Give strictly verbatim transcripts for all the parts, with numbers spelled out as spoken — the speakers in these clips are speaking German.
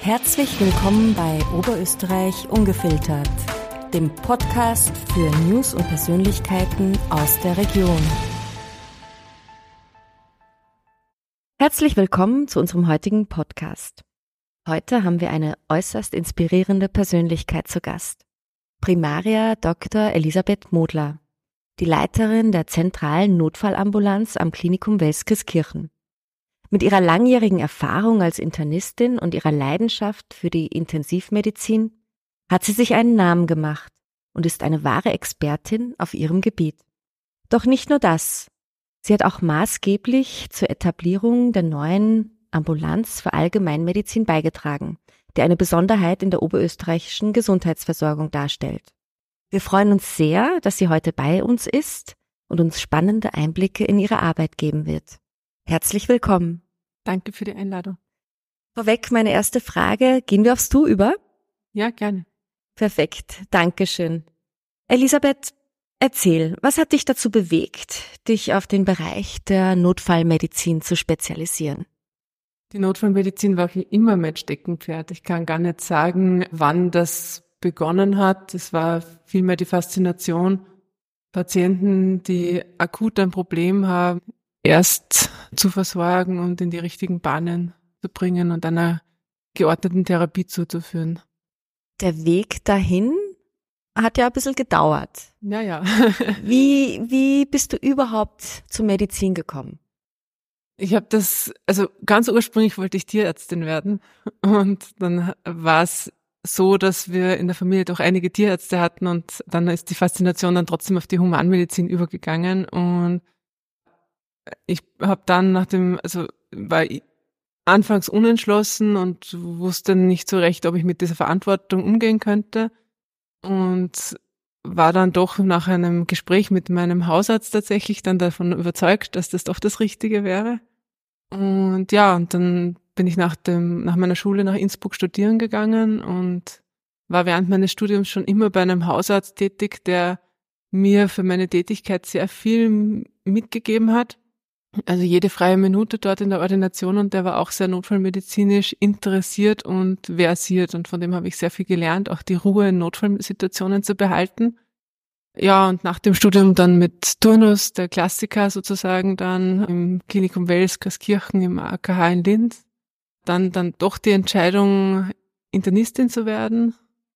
Herzlich willkommen bei Oberösterreich Ungefiltert, dem Podcast für News und Persönlichkeiten aus der Region. Herzlich willkommen zu unserem heutigen Podcast. Heute haben wir eine äußerst inspirierende Persönlichkeit zu Gast. Primaria Doktor Elisabeth Modler, die Leiterin der zentralen Notfallambulanz am Klinikum Welskirchen. Mit ihrer langjährigen Erfahrung als Internistin und ihrer Leidenschaft für die Intensivmedizin hat sie sich einen Namen gemacht und ist eine wahre Expertin auf ihrem Gebiet. Doch nicht nur das. Sie hat auch maßgeblich zur Etablierung der neuen Ambulanz für Allgemeinmedizin beigetragen, die eine Besonderheit in der oberösterreichischen Gesundheitsversorgung darstellt. Wir freuen uns sehr, dass sie heute bei uns ist und uns spannende Einblicke in ihre Arbeit geben wird. Herzlich willkommen. Danke für die Einladung. Vorweg meine erste Frage, gehen wir aufs Du über? Ja, gerne. Perfekt, Dankeschön. Elisabeth, erzähl, was hat dich dazu bewegt, dich auf den Bereich der Notfallmedizin zu spezialisieren? Die Notfallmedizin war immer mein Steckenpferd. Ich kann gar nicht sagen, wann das begonnen hat. Es war vielmehr die Faszination, Patienten, die akut ein Problem haben, erst zu versorgen und in die richtigen Bahnen zu bringen und einer geordneten Therapie zuzuführen. Der Weg dahin hat ja ein bisschen gedauert. Ja, ja. Wie, wie bist du überhaupt zur Medizin gekommen? Ich habe das, also ganz ursprünglich wollte ich Tierärztin werden und dann war es so, dass wir in der Familie doch einige Tierärzte hatten und dann ist die Faszination dann trotzdem auf die Humanmedizin übergegangen und ich habe dann nach dem, also war ich anfangs unentschlossen und wusste nicht so recht, ob ich mit dieser Verantwortung umgehen könnte und war dann doch nach einem Gespräch mit meinem Hausarzt tatsächlich dann davon überzeugt, dass das doch das Richtige wäre. Und ja, und dann bin ich nach dem, nach meiner Schule nach Innsbruck studieren gegangen und war während meines Studiums schon immer bei einem Hausarzt tätig, der mir für meine Tätigkeit sehr viel mitgegeben hat. Also jede freie Minute dort in der Ordination und der war auch sehr notfallmedizinisch interessiert und versiert und von dem habe ich sehr viel gelernt, auch die Ruhe in Notfallsituationen zu behalten. Ja, und nach dem Studium dann mit Turnus, der Klassiker sozusagen, dann im Klinikum Welskirchen im A K H in Linz, dann dann doch die Entscheidung, Internistin zu werden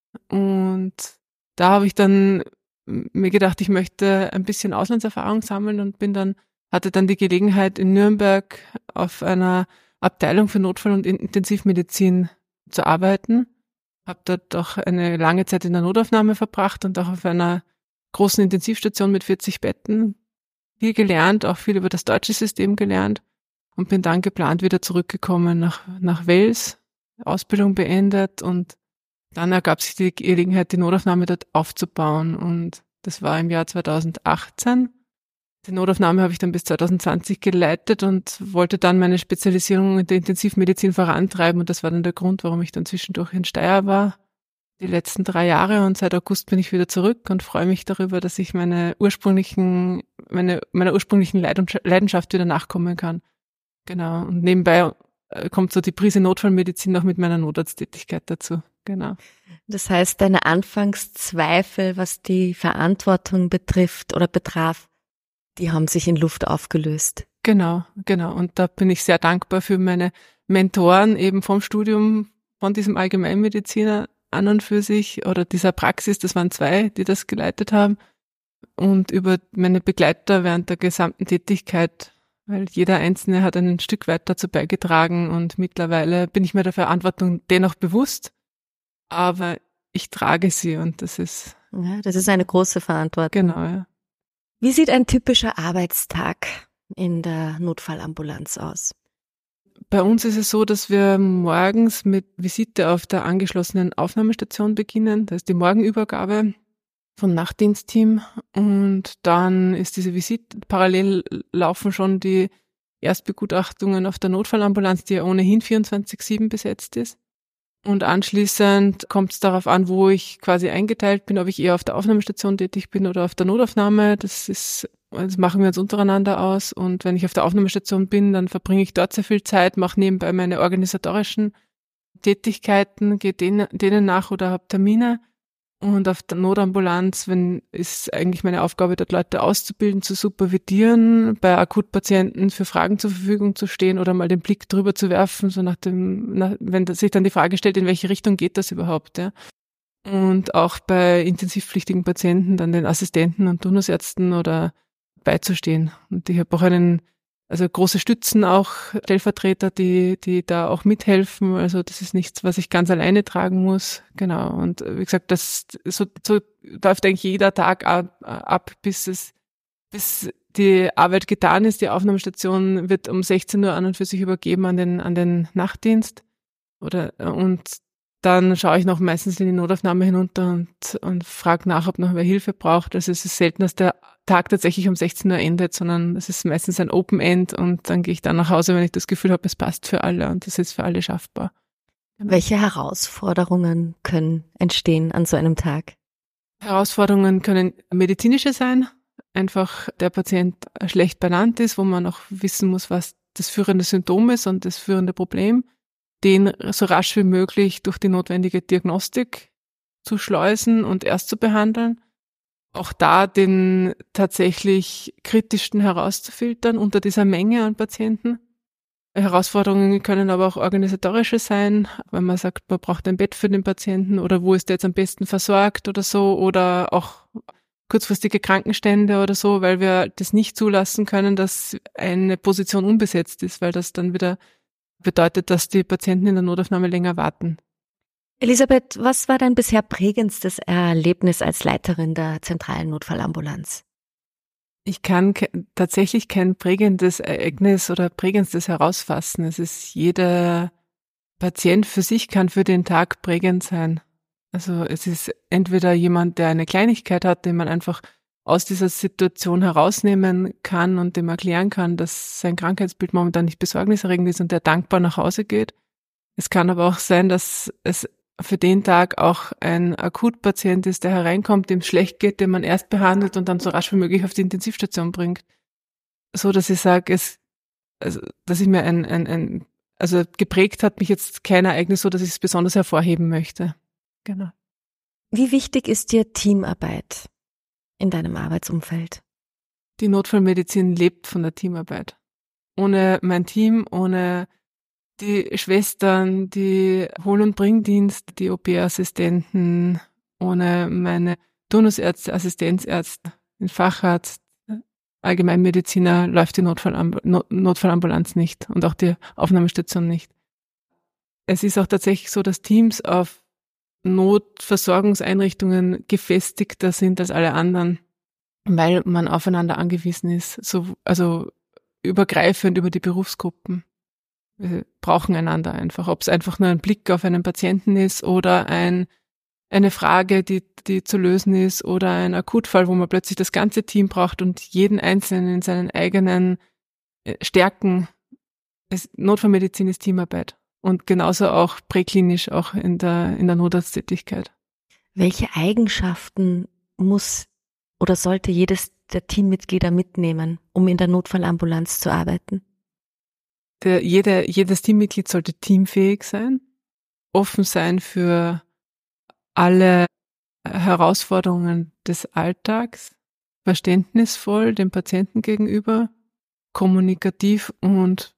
und da habe ich dann mir gedacht, ich möchte ein bisschen Auslandserfahrung sammeln und bin dann hatte dann die Gelegenheit, in Nürnberg auf einer Abteilung für Notfall- und Intensivmedizin zu arbeiten. Habe dort auch eine lange Zeit in der Notaufnahme verbracht und auch auf einer großen Intensivstation mit vierzig Betten. Viel gelernt, auch viel über das deutsche System gelernt und bin dann geplant wieder zurückgekommen nach, nach Wels, Ausbildung beendet und dann ergab sich die Gelegenheit, die Notaufnahme dort aufzubauen und das war im Jahr zweitausendachtzehn. Die Notaufnahme habe ich dann bis zweitausendzwanzig geleitet und wollte dann meine Spezialisierung in der Intensivmedizin vorantreiben und das war dann der Grund, warum ich dann zwischendurch in Steyr war, die letzten drei Jahre und seit August bin ich wieder zurück und freue mich darüber, dass ich meine ursprünglichen, meine, meiner ursprünglichen Leidenschaft wieder nachkommen kann. Genau. Und nebenbei kommt so die Prise Notfallmedizin noch mit meiner Notarzttätigkeit dazu. Genau. Das heißt, deine Anfangszweifel, was die Verantwortung betrifft oder betraf, die haben sich in Luft aufgelöst. Genau, genau. Und da bin ich sehr dankbar für meine Mentoren eben vom Studium, von diesem Allgemeinmediziner an und für sich oder dieser Praxis. Das waren zwei, die das geleitet haben. Und über meine Begleiter während der gesamten Tätigkeit, weil jeder Einzelne hat ein Stück weit dazu beigetragen und mittlerweile bin ich mir der Verantwortung dennoch bewusst, aber ich trage sie und das ist... Ja, das ist eine große Verantwortung. Genau, ja. Wie sieht ein typischer Arbeitstag in der Notfallambulanz aus? Bei uns ist es so, dass wir morgens mit Visite auf der angeschlossenen Aufnahmestation beginnen. Das ist die Morgenübergabe vom Nachtdienstteam und dann ist diese Visite, parallel laufen schon die Erstbegutachtungen auf der Notfallambulanz, die ja ohnehin vierundzwanzig sieben besetzt ist. Und anschließend kommt es darauf an, wo ich quasi eingeteilt bin, ob ich eher auf der Aufnahmestation tätig bin oder auf der Notaufnahme. Das ist, das machen wir uns untereinander aus. Und wenn ich auf der Aufnahmestation bin, dann verbringe ich dort sehr viel Zeit, mache nebenbei meine organisatorischen Tätigkeiten, gehe denen, denen nach oder habe Termine. Und auf der Notambulanz, wenn ist eigentlich meine Aufgabe, dort Leute auszubilden, zu supervidieren, bei Akutpatienten für Fragen zur Verfügung zu stehen oder mal den Blick drüber zu werfen, so nach dem, nach, wenn sich dann die Frage stellt, in welche Richtung geht das überhaupt, ja. Und auch bei intensivpflichtigen Patienten dann den Assistenten und Turnusärzten oder beizustehen. Und ich habe auch einen, also große Stützen auch, Stellvertreter, die die da auch mithelfen. Also das ist nichts, was ich ganz alleine tragen muss. Genau. Und wie gesagt, das so, so läuft eigentlich jeder Tag ab, ab, bis es bis die Arbeit getan ist. Die Aufnahmestation wird um sechzehn Uhr an und für sich übergeben an den an den Nachtdienst. Oder und dann schaue ich noch meistens in die Notaufnahme hinunter und, und frage nach, ob noch wer Hilfe braucht. Also es ist selten, dass der Tag tatsächlich um sechzehn Uhr endet, sondern es ist meistens ein Open End und dann gehe ich dann nach Hause, wenn ich das Gefühl habe, es passt für alle und das ist für alle schaffbar. Genau. Welche Herausforderungen können entstehen an so einem Tag? Herausforderungen können medizinische sein. Einfach der Patient schlecht benannt ist, wo man auch wissen muss, was das führende Symptom ist und das führende Problem, den so rasch wie möglich durch die notwendige Diagnostik zu schleusen und erst zu behandeln. Auch da den tatsächlich kritischsten herauszufiltern unter dieser Menge an Patienten. Herausforderungen können aber auch organisatorische sein, wenn man sagt, man braucht ein Bett für den Patienten oder wo ist der jetzt am besten versorgt oder so, oder auch kurzfristige Krankenstände oder so, weil wir das nicht zulassen können, dass eine Position unbesetzt ist, weil das dann wieder bedeutet, dass die Patienten in der Notaufnahme länger warten. Elisabeth, was war dein bisher prägendstes Erlebnis als Leiterin der zentralen Notfallambulanz? Ich kann ke- tatsächlich kein prägendes Ereignis oder prägendstes herausfassen. Es ist jeder Patient für sich kann für den Tag prägend sein. Also es ist entweder jemand, der eine Kleinigkeit hat, den man einfach aus dieser Situation herausnehmen kann und dem erklären kann, dass sein Krankheitsbild momentan nicht besorgniserregend ist und der dankbar nach Hause geht. Es kann aber auch sein, dass es für den Tag auch ein Akutpatient ist, der hereinkommt, dem es schlecht geht, den man erst behandelt und dann so rasch wie möglich auf die Intensivstation bringt. So, dass ich sage, es, also, dass ich mir ein, ein, ein, also geprägt hat mich jetzt kein Ereignis so, dass ich es besonders hervorheben möchte. Genau. Wie wichtig ist dir Teamarbeit in deinem Arbeitsumfeld? Die Notfallmedizin lebt von der Teamarbeit. Ohne mein Team, ohne die Schwestern, die Hol- und Bringdienst, die O P-Assistenten, ohne meine Turnusärzte, Assistenzärzte, den Facharzt, Allgemeinmediziner läuft die Notfallamb- Not- Notfallambulanz nicht und auch die Aufnahmestation nicht. Es ist auch tatsächlich so, dass Teams auf Notversorgungseinrichtungen gefestigter sind als alle anderen, weil man aufeinander angewiesen ist, so, also übergreifend über die Berufsgruppen. Wir brauchen einander einfach, ob es einfach nur ein Blick auf einen Patienten ist oder ein, eine Frage, die, die zu lösen ist, oder ein Akutfall, wo man plötzlich das ganze Team braucht und jeden Einzelnen in seinen eigenen Stärken. Es, Notfallmedizin ist Teamarbeit und genauso auch präklinisch, auch in der, in der Notarzttätigkeit. Welche Eigenschaften muss oder sollte jedes der Teammitglieder mitnehmen, um in der Notfallambulanz zu arbeiten? Der, jede, jedes Teammitglied sollte teamfähig sein, offen sein für alle Herausforderungen des Alltags, verständnisvoll dem Patienten gegenüber, kommunikativ und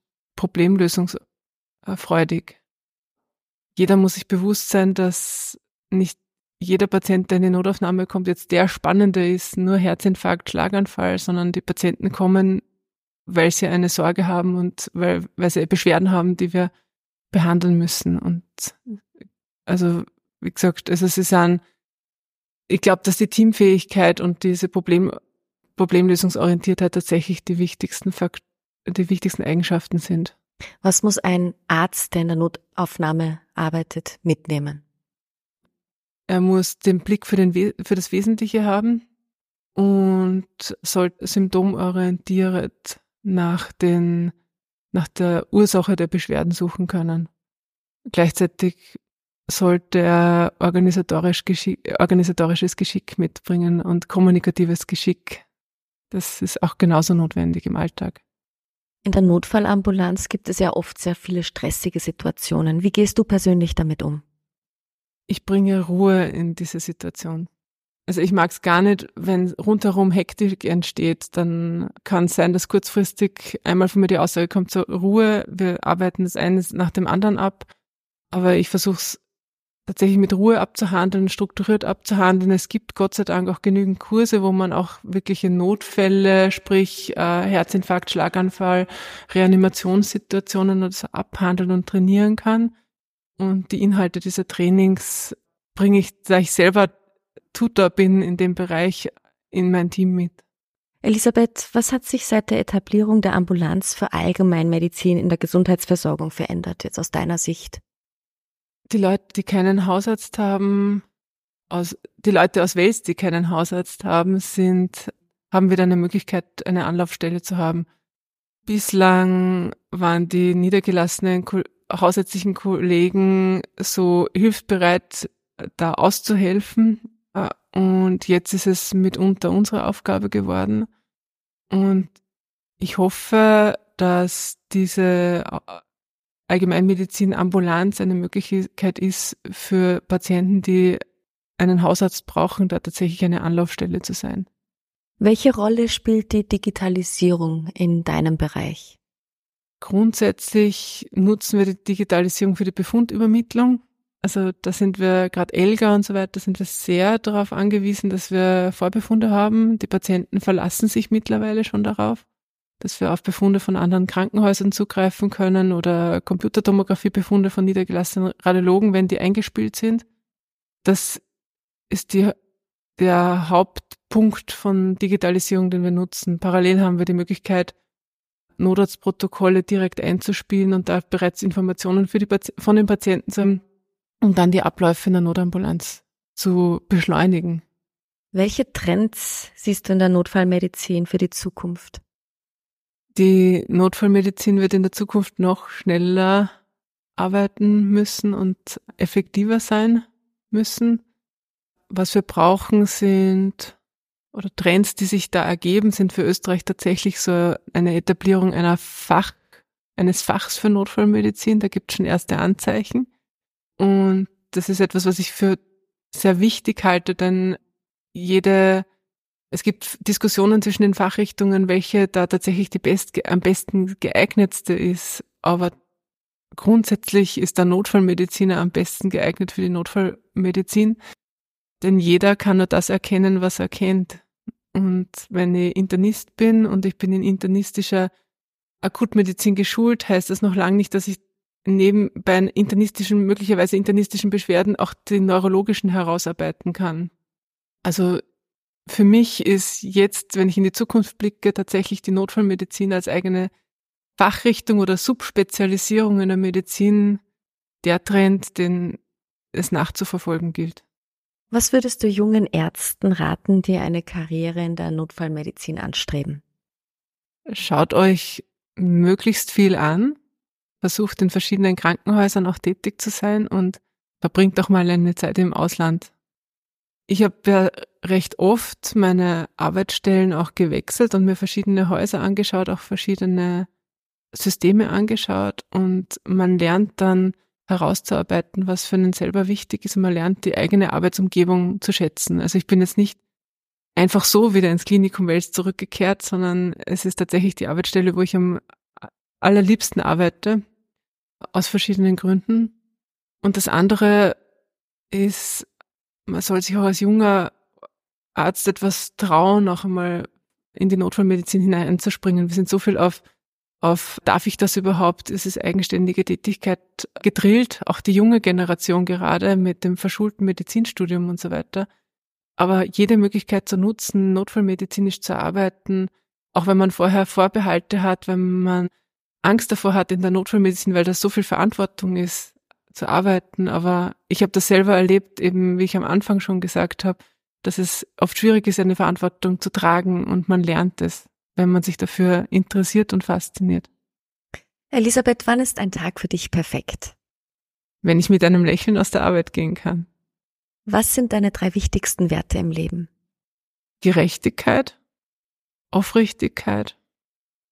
problemlösungsfreudig. Jeder muss sich bewusst sein, dass nicht jeder Patient, der in die Notaufnahme kommt, jetzt der Spannende ist, nur Herzinfarkt, Schlaganfall, sondern die Patienten kommen, weil sie eine Sorge haben und weil, weil sie Beschwerden haben, die wir behandeln müssen. Und also, wie gesagt, also es ist ein, ich glaube, dass die Teamfähigkeit und diese Problem, Problemlösungsorientiertheit tatsächlich die wichtigsten Fakt, die wichtigsten Eigenschaften sind. Was muss ein Arzt, der in der Notaufnahme arbeitet, mitnehmen? Er muss den Blick für, den, für das Wesentliche haben und soll symptomorientiert nach den, nach der Ursache der Beschwerden suchen können. Gleichzeitig sollte er organisatorisch Geschick, organisatorisches Geschick mitbringen und kommunikatives Geschick. Das ist auch genauso notwendig im Alltag. In der Notfallambulanz gibt es ja oft sehr viele stressige Situationen. Wie gehst du persönlich damit um? Ich bringe Ruhe in diese Situation. Also ich mag es gar nicht, wenn rundherum Hektik entsteht, dann kann es sein, dass kurzfristig einmal von mir die Aussage kommt, so Ruhe, wir arbeiten das eine nach dem anderen ab, aber ich versuche es tatsächlich mit Ruhe abzuhandeln, strukturiert abzuhandeln. Es gibt Gott sei Dank auch genügend Kurse, wo man auch wirkliche Notfälle, sprich äh, Herzinfarkt, Schlaganfall, Reanimationssituationen oder so abhandeln und trainieren kann. Und die Inhalte dieser Trainings bringe ich, da ich selber Tutor bin in dem Bereich, in mein Team mit. Elisabeth, was hat sich seit der Etablierung der Ambulanz für Allgemeinmedizin in der Gesundheitsversorgung verändert, jetzt aus deiner Sicht? Die Leute, die keinen Hausarzt haben, aus, die Leute aus Wels, die keinen Hausarzt haben, sind, haben wieder eine Möglichkeit, eine Anlaufstelle zu haben. Bislang waren die niedergelassenen hausärztlichen Kollegen so hilfsbereit, da auszuhelfen. Und jetzt ist es mitunter unsere Aufgabe geworden. Und ich hoffe, dass diese Allgemeinmedizin-Ambulanz eine Möglichkeit ist für Patienten, die einen Hausarzt brauchen, da tatsächlich eine Anlaufstelle zu sein. Welche Rolle spielt die Digitalisierung in deinem Bereich? Grundsätzlich nutzen wir die Digitalisierung für die Befundübermittlung. Also da sind wir, gerade ELGA und so weiter, sind wir sehr darauf angewiesen, dass wir Vorbefunde haben. Die Patienten verlassen sich mittlerweile schon darauf, dass wir auf Befunde von anderen Krankenhäusern zugreifen können oder Computertomographiebefunde von niedergelassenen Radiologen, wenn die eingespielt sind. Das ist die, der Hauptpunkt von Digitalisierung, den wir nutzen. Parallel haben wir die Möglichkeit, Notarztprotokolle direkt einzuspielen und da bereits Informationen für die, von den Patienten zu haben, um dann die Abläufe in der Notambulanz zu beschleunigen. Welche Trends siehst du in der Notfallmedizin für die Zukunft? Die Notfallmedizin wird in der Zukunft noch schneller arbeiten müssen und effektiver sein müssen. Was wir brauchen sind, oder Trends, die sich da ergeben, sind für Österreich tatsächlich so eine Etablierung einer Fach, eines Fachs für Notfallmedizin. Da gibt es schon erste Anzeichen. Und das ist etwas, was ich für sehr wichtig halte, denn jede, es gibt Diskussionen zwischen den Fachrichtungen, welche da tatsächlich die best, am besten geeignetste ist. Aber grundsätzlich ist der Notfallmediziner am besten geeignet für die Notfallmedizin, denn jeder kann nur das erkennen, was er kennt. Und wenn ich Internist bin und ich bin in internistischer Akutmedizin geschult, heißt das noch lange nicht, dass ich neben bei internistischen, möglicherweise internistischen Beschwerden auch die neurologischen herausarbeiten kann. Also für mich ist jetzt, wenn ich in die Zukunft blicke, tatsächlich die Notfallmedizin als eigene Fachrichtung oder Subspezialisierung in der Medizin der Trend, den es nachzuverfolgen gilt. Was würdest du jungen Ärzten raten, die eine Karriere in der Notfallmedizin anstreben? Schaut euch möglichst viel an, versucht in verschiedenen Krankenhäusern auch tätig zu sein und verbringt auch mal eine Zeit im Ausland. Ich habe ja recht oft meine Arbeitsstellen auch gewechselt und mir verschiedene Häuser angeschaut, auch verschiedene Systeme angeschaut und man lernt dann herauszuarbeiten, was für einen selber wichtig ist und man lernt die eigene Arbeitsumgebung zu schätzen. Also ich bin jetzt nicht einfach so wieder ins Klinikum Wels zurückgekehrt, sondern es ist tatsächlich die Arbeitsstelle, wo ich am allerliebsten arbeite, aus verschiedenen Gründen. Und das andere ist, man soll sich auch als junger Arzt etwas trauen, auch einmal in die Notfallmedizin hineinzuspringen. Wir sind so viel auf, auf, darf ich das überhaupt? Es ist eigenständige Tätigkeit gedrillt, auch die junge Generation gerade mit dem verschulten Medizinstudium und so weiter. Aber jede Möglichkeit zu nutzen, notfallmedizinisch zu arbeiten, auch wenn man vorher Vorbehalte hat, wenn man Angst davor hat in der Notfallmedizin, weil das so viel Verantwortung ist, zu arbeiten. Aber ich habe das selber erlebt, eben wie ich am Anfang schon gesagt habe, dass es oft schwierig ist, eine Verantwortung zu tragen und man lernt es, wenn man sich dafür interessiert und fasziniert. Elisabeth, wann ist ein Tag für dich perfekt? Wenn ich mit einem Lächeln aus der Arbeit gehen kann. Was sind deine drei wichtigsten Werte im Leben? Gerechtigkeit, Aufrichtigkeit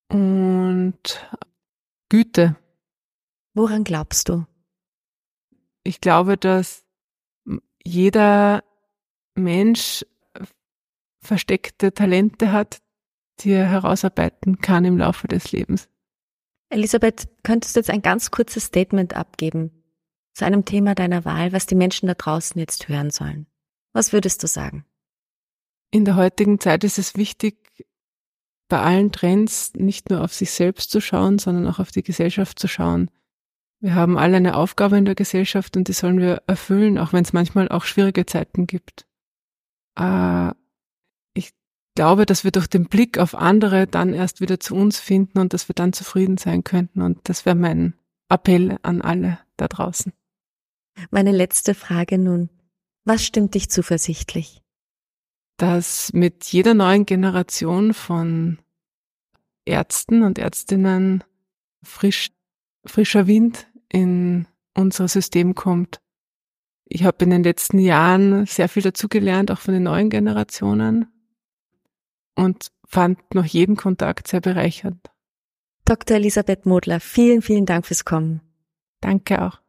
und Güte. Woran glaubst du? Ich glaube, dass jeder Mensch versteckte Talente hat, die er herausarbeiten kann im Laufe des Lebens. Elisabeth, könntest du jetzt ein ganz kurzes Statement abgeben zu einem Thema deiner Wahl, was die Menschen da draußen jetzt hören sollen? Was würdest du sagen? In der heutigen Zeit ist es wichtig, bei allen Trends nicht nur auf sich selbst zu schauen, sondern auch auf die Gesellschaft zu schauen. Wir haben alle eine Aufgabe in der Gesellschaft und die sollen wir erfüllen, auch wenn es manchmal auch schwierige Zeiten gibt. Äh, ich glaube, dass wir durch den Blick auf andere dann erst wieder zu uns finden und dass wir dann zufrieden sein könnten. Und das wäre mein Appell an alle da draußen. Meine letzte Frage nun. Was stimmt dich zuversichtlich? Dass mit jeder neuen Generation von Ärzten und Ärztinnen frisch, frischer Wind in unser System kommt. Ich habe in den letzten Jahren sehr viel dazugelernt, auch von den neuen Generationen, und fand noch jeden Kontakt sehr bereichernd. Doktor Elisabeth Modler, vielen, vielen Dank fürs Kommen. Danke auch.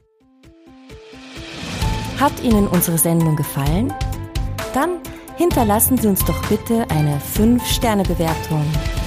Hat Ihnen unsere Sendung gefallen? Dann hinterlassen Sie uns doch bitte eine fünf Sterne Bewertung.